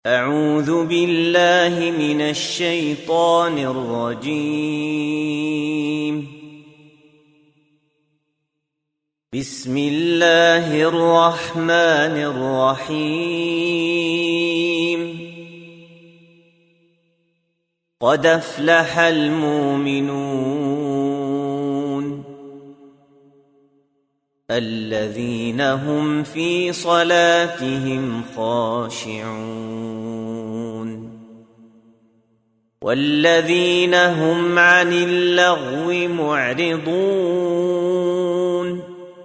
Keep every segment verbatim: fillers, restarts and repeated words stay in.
أعوذ بالله من الشيطان الرجيم. بسم الله الرحمن الرحيم. قد أفلح المؤمنون الذين هم في صلاتهم خاشعون والذين هم عن اللغو معرضون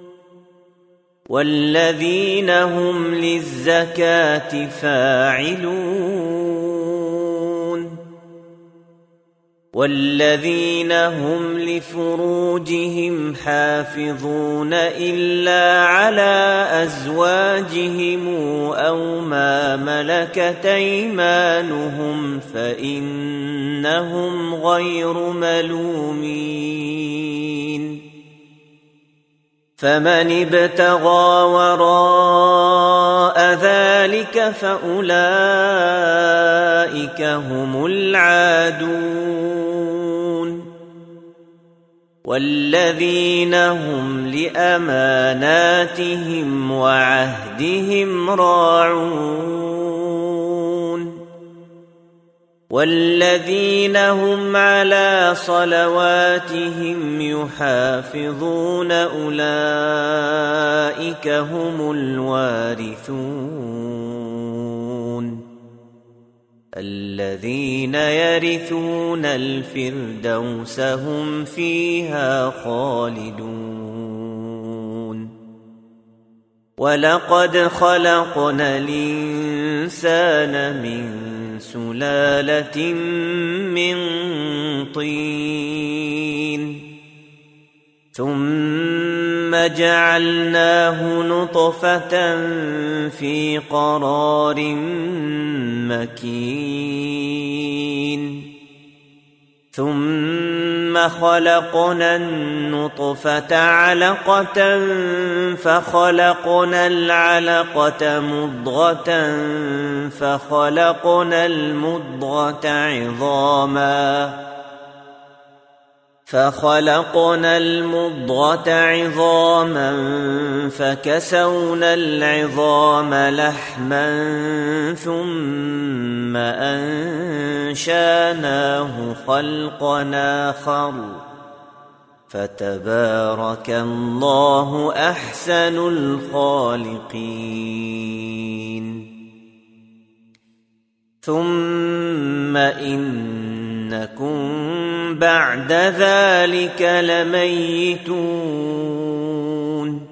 والذين هم للزكاة فاعلون والذين هم لفروجهم حافظون إلا على أزواجهم أو ما ملكت أيمانهم فإنهم غير ملومين. فمن ابتغى وراء ذلك فأولئك هم العادون والذين هم لأماناتهم وعهدهم راعون والذين هم على صلواتهم يحافظون أولئك هم الوارثون الذين يرثون الفردوس هم فيها خالدون. ولقد خلقنا الإنسان من سلالة من طين ثم جعلناه نطفة في قرار مكين ثم خلقنا النطفة علقة فخلقنا العلقة مضغة فخلقنا المضغة عظاما فخلقنا المضغة عظاما فكسونا العظام لحما ثم أنشأناه خلقا آخر فتبارك الله أحسن الخالقين. ثم إنكم بعد ذلك لميتون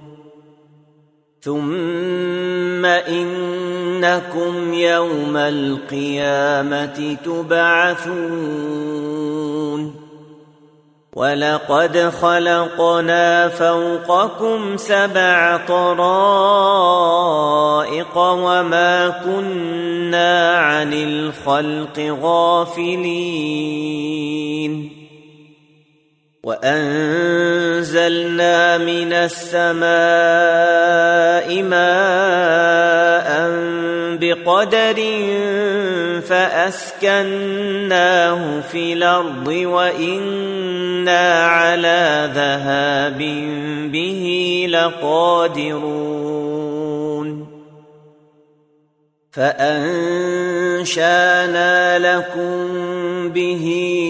ثم إنكم يوم القيامة تبعثون. ولقد خلقنا فوقكم سبع طرائق وما كنا عن الخلق غافلين وأنزلنا من السماء ماء بقدر فأسكناه في الأرض وإنا على ذهاب به لقادرون. فأنشأنا لكم به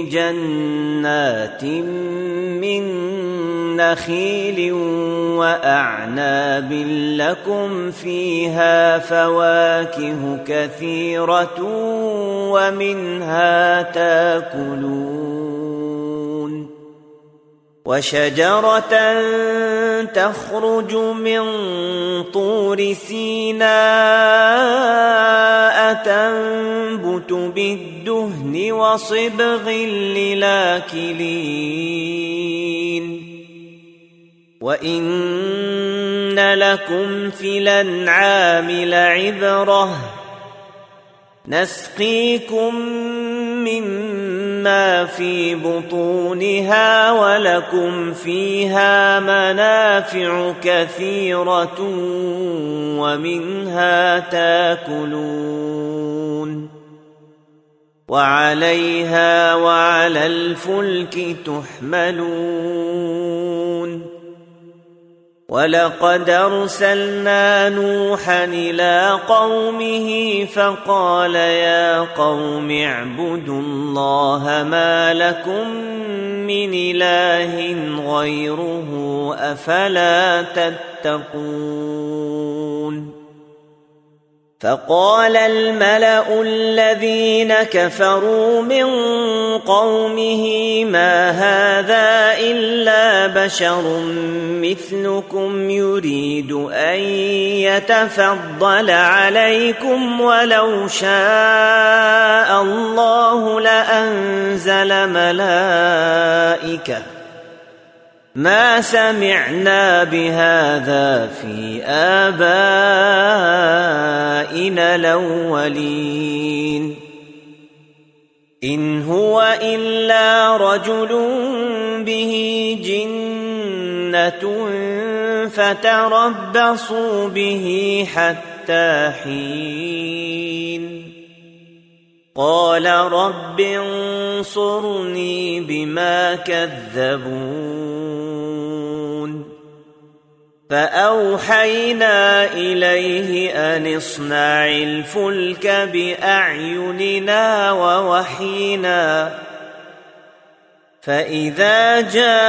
جنات من نخيل وأعناب لكم فيها فواكه كثيرة ومنها تأكلون وشجرة تخرج من طور سيناء تنبت بالدهن وصبغ للآكلين وإن لكم في الأنعام لعبرة نسقيكم مما في بطونها ولكم فيها منافع كثيرة ومنها تاكلون وعليها وعلى الفلك تحملون ولقد أرسلنا نوحا إلى قومه فقال يا قوم اعبدوا الله ما لكم من إله غيره أفلا تتقون فقال الملأ الذين كفروا من قومه ما هذا إلا بشر مثلكم يريد أن يتفضل عليكم ولو شاء الله لأنزل ملائكة ما سمعنا بهذا في آبائنا الأولين إن هو إلا رجل به جنة فتربصوا به حتى حين قال رب انصرني بما كذبون فأوحينا إليه أن اصنع الفلك بأعيننا ووحينا فإذا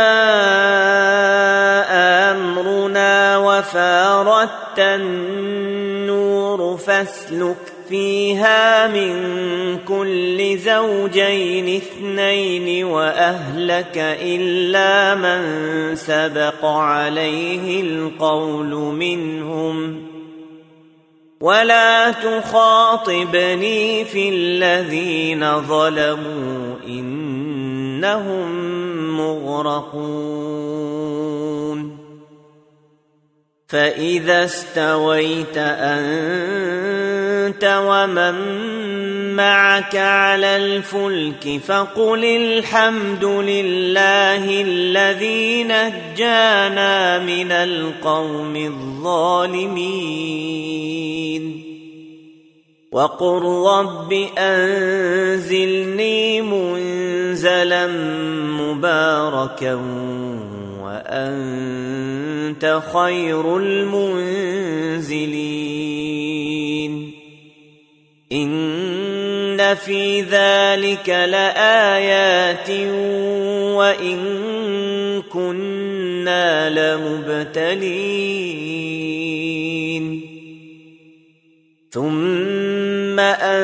جاء أمرنا وفاردت النور فاسلك فيها من كل زوجين اثنين وأهلك إلا من سبق عليه القول منهم ولا تخاطبني في الذين ظلموا إنهم مغرقون فإذا استويت أنت ومن معك على الفلك فقل الحمد لله الذي نجانا من القوم الظالمين وقل رب أنزلني منزلا مباركا وأنت خير المنزلين إن في ذلك لآيات وإن كنا لمبتلين ثم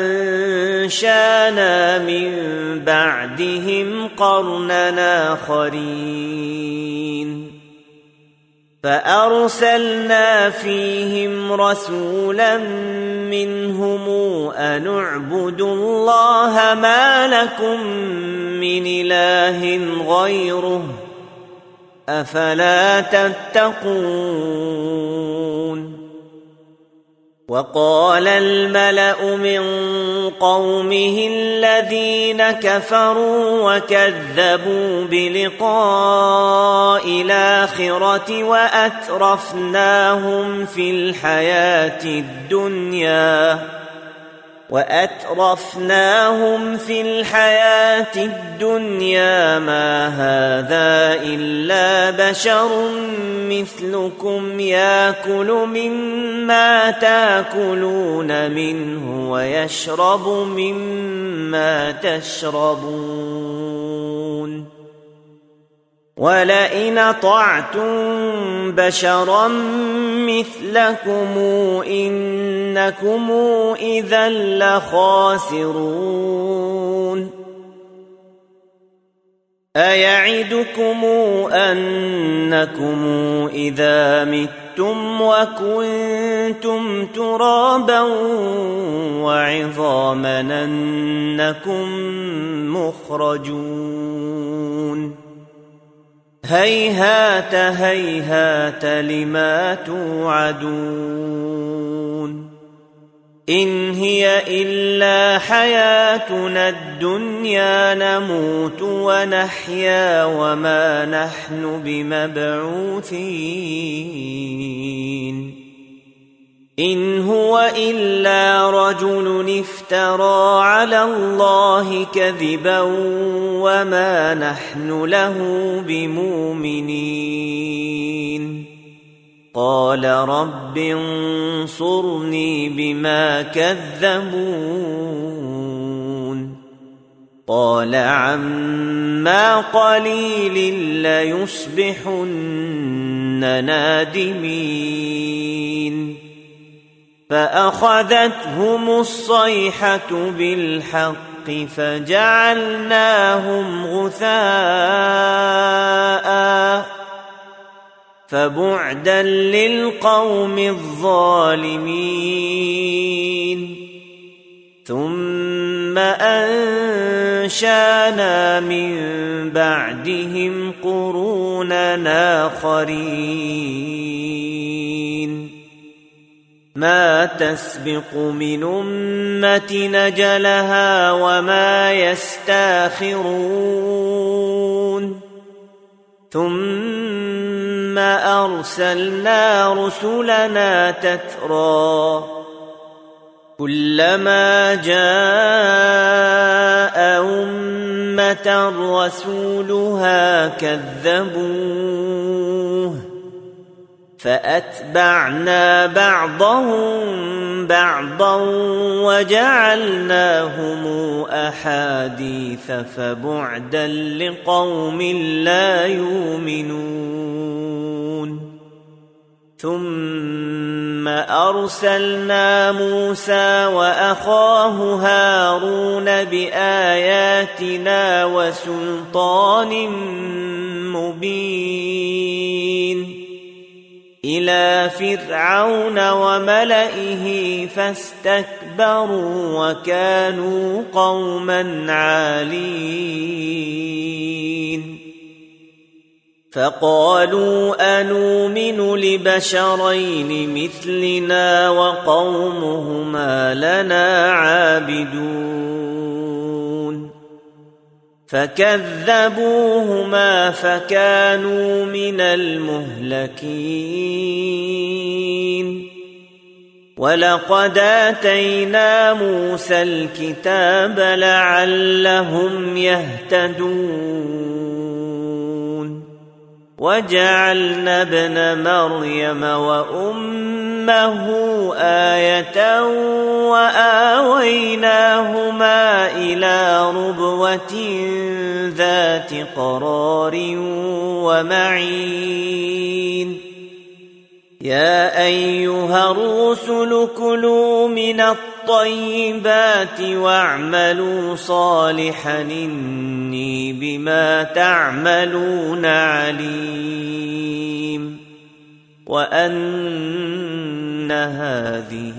أنشانا من بعدهم قرننا آخرين فأرسلنا فيهم رسولا منهم أن اعبدوا الله ما لكم من إله غيره أفلا تتقون وقال الملأ من قومه الذين كفروا وكذبوا بلقاء الآخرة وأترفناهم في الحياة الدنيا وأترفناهم في الحياة الدنيا ما هذا إلا بشر مثلكم يأكل مما تأكلون منه ويشرب مما تشربون ولئن أطعتم بشرا مثلكم إنكم إذا لخاسرون أيعدكم أنكم إذا متم وكنتم ترابا وعظاما أنكم مخرجون هيهات هيهات لما توعدون إن هي إلا حياتنا الدنيا نموت ونحيا وما نحن بمبعوثين إن هو إلا رجل افترى على الله كذبا وما نحن له بمؤمنين قال رب انصرني بما كذبون قال عما قليل ليصبحن نادمين فأخذتهم الصيحة بالحق فجعلناهم غثاء فبعدا للقوم الظالمين ثم أنشأنا من بعدهم قرونا آخرين ما تسبق من أمة نجلها وما يستاخرون ثم أرسلنا رسلنا تترى كلما جاء أمة رسولها كذبوه فأتبعنا بعضهم بعضا وجعلناهم أحاديث فبعدا لقوم لا يؤمنون ثم أرسلنا موسى وأخاه هارون بآياتنا وسلطان مبين إلى فرعون وملئه فاستكبروا وكانوا قوما عالين فقالوا أنؤمن لبشرين مثلنا وقومهما لنا عابدون فكذبوهما فكانوا من المهلكين ولقد آتينا موسى الكتاب لعلهم يهتدون وجعلنا ابن مريم وأمه آية وآويناهما إلى ربوة ذات قرار ومعين يا أيها الرسل كلوا من الطيبات واعملوا صالحا إني بما تعملون عليم وأن هذه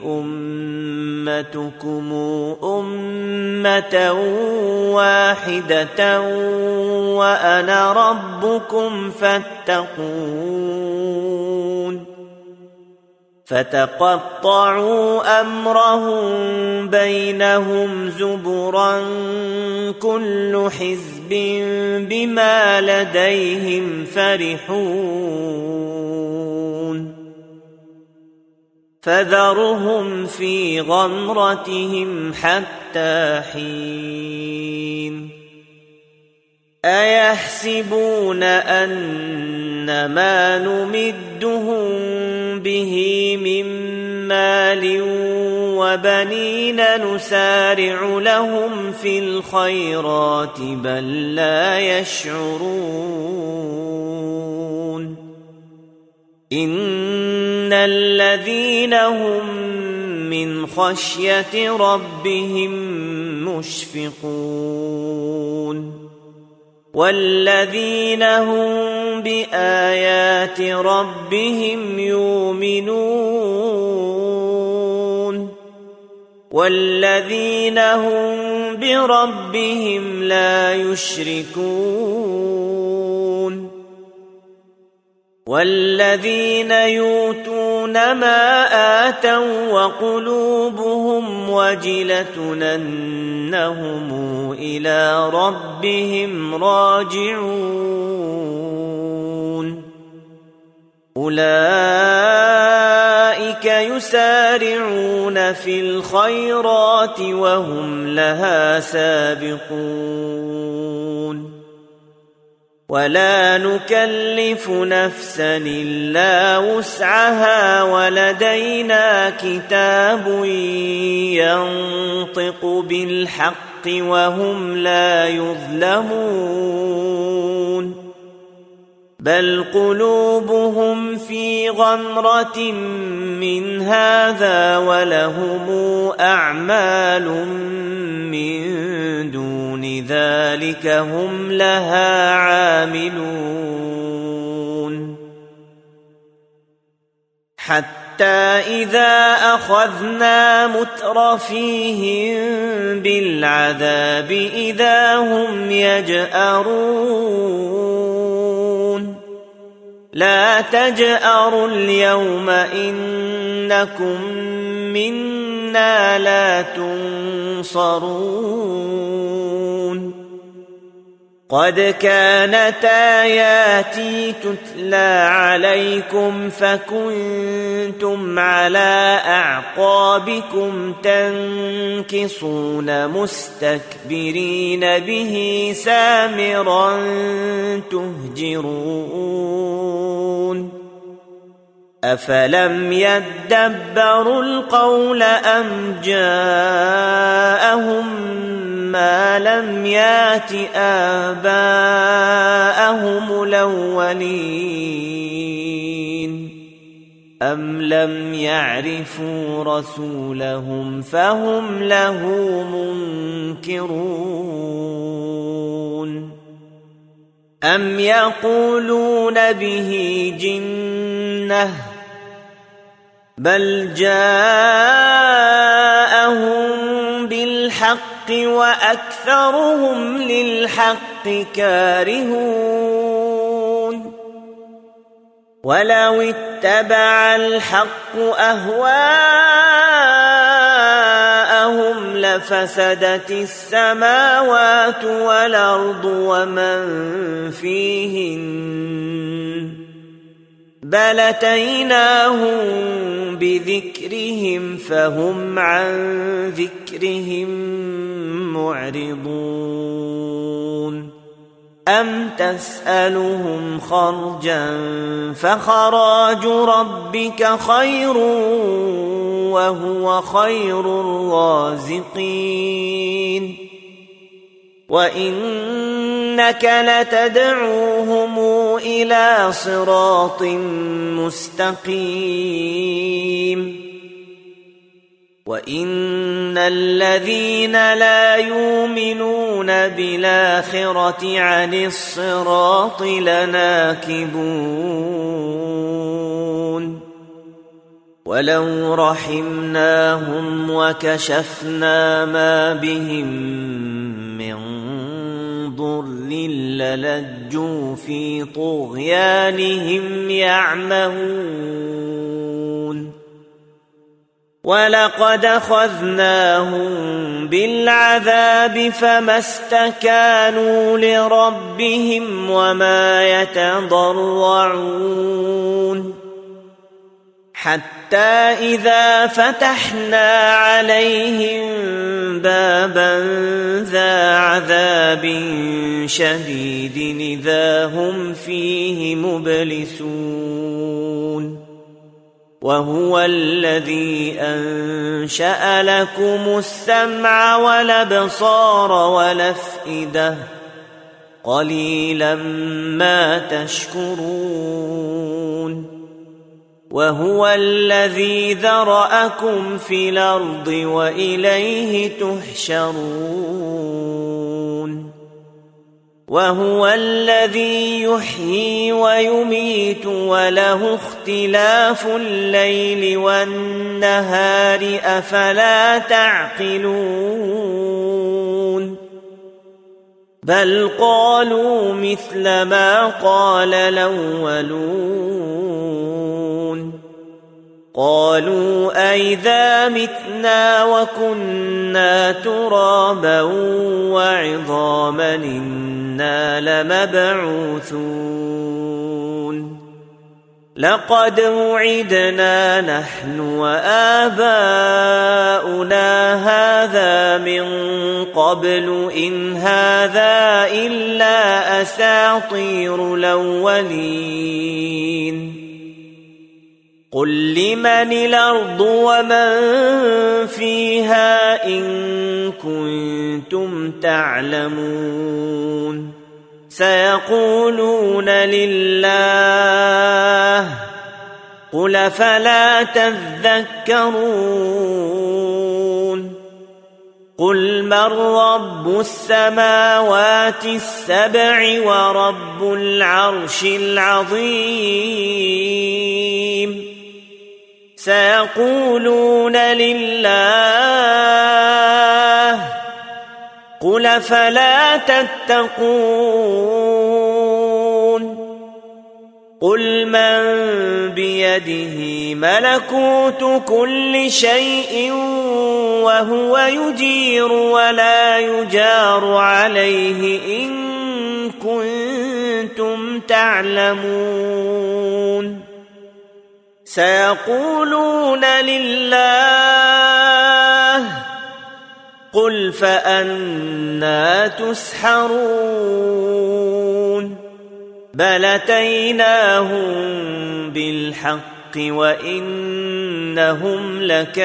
أمتكم أمة واحدة وأنا ربكم فاتقون فتقطعوا أمرهم بينهم زبرا كل حزب بما لديهم فرحون فذرهم في غمرتهم حتى حين أيحسبون أن ما نمدهم به من مال وبنين نسارع لهم في الخيرات بل لا يشعرون إن الذين هم من خشية ربهم مشفقون والذين هم بآيات ربهم يؤمنون والذين هم بربهم لا يشركون والذين يؤتون ما آتوا وقلوبهم وجلة أنهم إلى ربهم راجعون أولئك يسارعون في الخيرات وهم لها سابقون ولا نكلف نفسا إلا وسعها ولدينا كتاب ينطق بالحق وهم لا يظلمون بل قلوبهم في غمرة من هذا ولهم أعمال من دون ذلك هم لها عاملون حتى إذا أخذنا مترفيهم بالعذاب إذا هم يجأرون لا تجأروا اليوم إنكم منا لا تنصرون قد كانت آياتي تتلى عليكم فكنتم على أعقابكم تنكصون مستكبرين به سامرا تهجرون أفلم يدبروا القول أم جاءهم ما لم يات آباءهم الأولين أم لم يعرفوا رسولهم فهم له منكرون أم يقولون به جنة بل جاءهم بالحق وأكثرهم للحق كارهون ولو اتبع الحق أهواءهم لفسدت السماوات والأرض ومن فيهن بل أتيناهم بذكرهم فهم عن ذكرهم معرضون أم تسألهم خرجا فخراج ربك خير وهو خير الرازقين وإنك لتدعوهم إلى صراط مستقيم وإن الذين لا يؤمنون بالآخرة عن الصراط لناكبون ولو رحمناهم وكشفنا ما بهم من ضر للجوا في طغيانهم يعمهون ولقد أخذناهم بالعذاب فما استكانوا لربهم وما يتضرعون حتى إذا فتحنا عليهم بابا ذا عذاب شديد إذا هم فيه مبلسون وهو الذي أنشأ لكم السمع والأبصار والأفئدة قليلا ما تشكرون وهو الذي ذرأكم في الأرض وإليه تحشرون وهو الذي يحيي ويميت وله اختلاف الليل والنهار أفلا تعقلون بل قالوا مثل ما قال الأولون قالوا أئذا متنا وكنا ترابا وعظاما إنا لمبعوثون لقد وعدنا نحن وآباؤنا هذا من قبل إن هذا إلا أساطير الأولين قل لمن الأرض ومن فيها إن كنتم تعلمون سيقولون لله قل فلا تذكرون قل من رب السماوات السبع ورب العرش العظيم سيقولون لله قل فلا تتقون قل من بيده ملكوت كل شيء وهو يجير ولا يجار عليه إن كنتم تعلمون سيقولون لله قل فأنى تسحرون بل أتيناهم بالحق وإنهم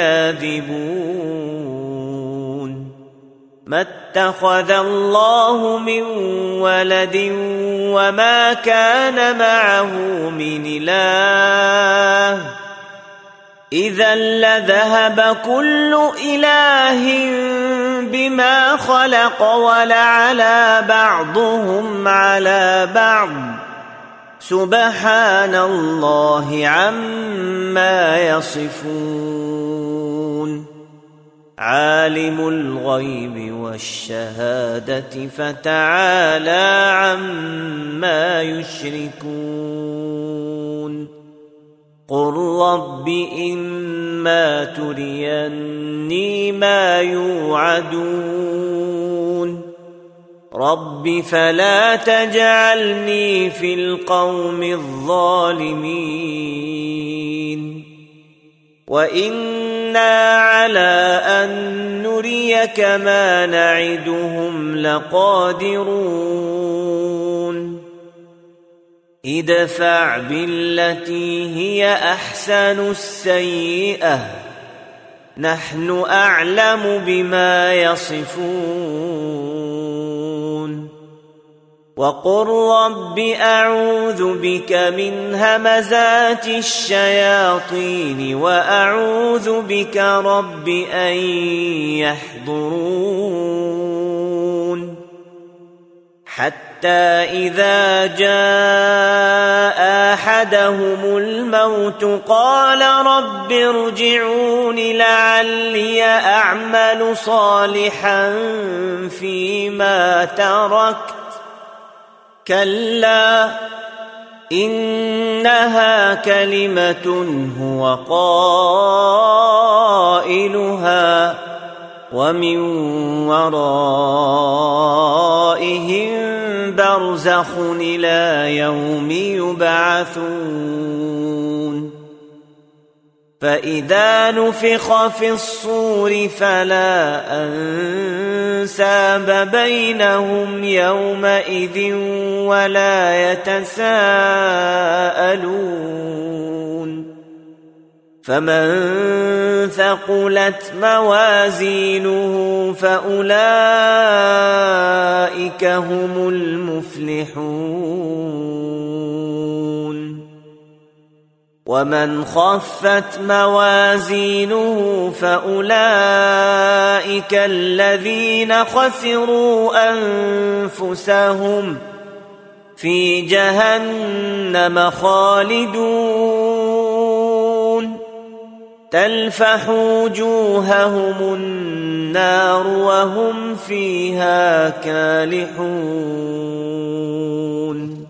لكاذبون ما اتخذ الله من ولد وما كان معه من إله إذا لذهب كل إله بما خلق ولعلى بعضهم على بعض سبحان الله عما يصفون عالم الغيب والشهادة فتعالى عما يشركون قل رب إما تريني ما يوعدون رب فلا تجعلني في القوم الظالمين وإنا على أن نريك ما نعدهم لقادرون ادفع بالتي هي أحسن السيئة نحن أعلم بما يصفون وقل رب أعوذ بك من همزات الشياطين وأعوذ بك رب أن يحضرون حتى إذا جاء أحدهم الموت قال رب ارجعون لعلي أعمل صالحا فيما تركت كلا إنها كلمة هو قائلها ومن ورائهم برزخ إلى يوم يبعثون فإذا نفخ في الصور فلا أنساب بينهم يومئذ ولا يتساءلون فمن ثقلت موازينه فأولئك هم المفلحون ومن خفت موازينه فأولئك الذين خسروا أنفسهم في جهنم خالدون تلفح وجوههم النار وهم فيها كالحون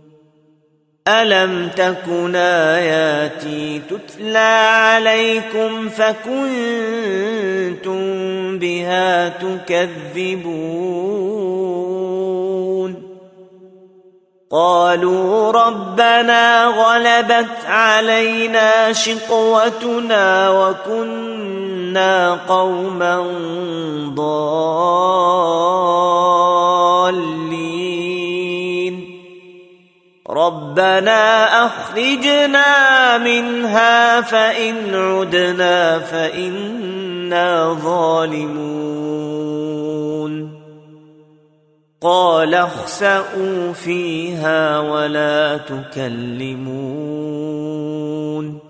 ألم تكن آياتي تتلى عليكم فكنتم بها تكذبون قالوا ربنا غلبت علينا شقوتنا وكنا قوما ضالين ربنا أخرجنا منها فإن عدنا فإنا ظالمون قال اخسئوا فيها ولا تكلمون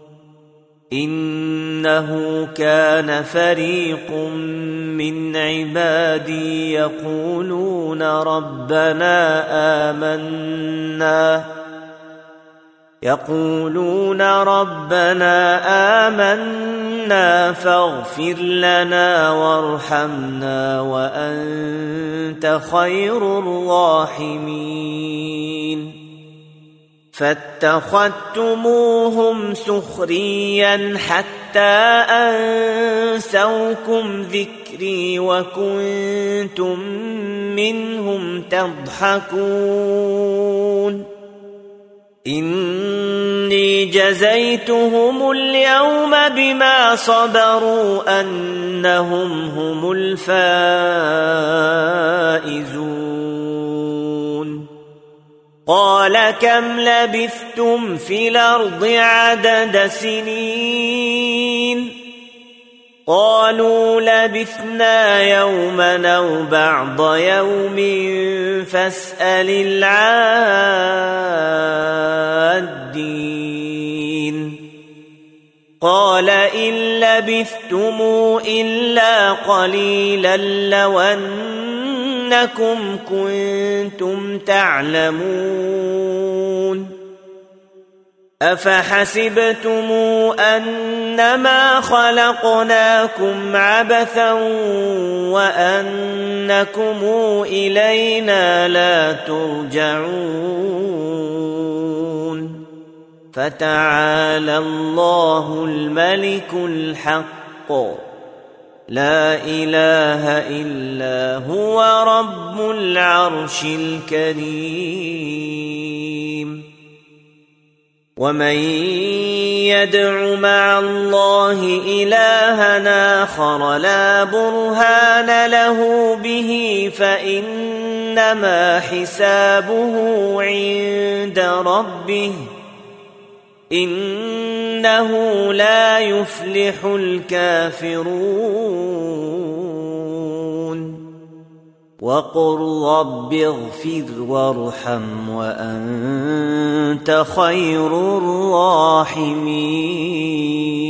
إنه كان فريق من عبادي يقولون ربنا آمنا يقولون ربنا آمنا فاغفر لنا وارحمنا وأنت خير الراحمين فاتخذتموهم سخريا حتى أنسوكم ذكري وكنتم منهم تضحكون إني جزيتهم اليوم بما صبروا أنهم هم الفائزون قال كم لبثتم في الأرض عدد سنين قالوا لبثنا يوما أو بعض يوم فاسأل العادين قال إن لبثتم إلا قليلا لو أنكم كنتم تعلمون أفحسبتم أنما خلقناكم عبثا وأنكم إلينا لا ترجعون فتعالى الله الملك الحق لا إله إلا هو رب العرش الكريم ومن يدع مع الله إلها آخر لا برهان له به فإنما حسابه عند ربه إنه لا يفلح الكافرون وقل رب اغفر وارحم وأنت خير الراحمين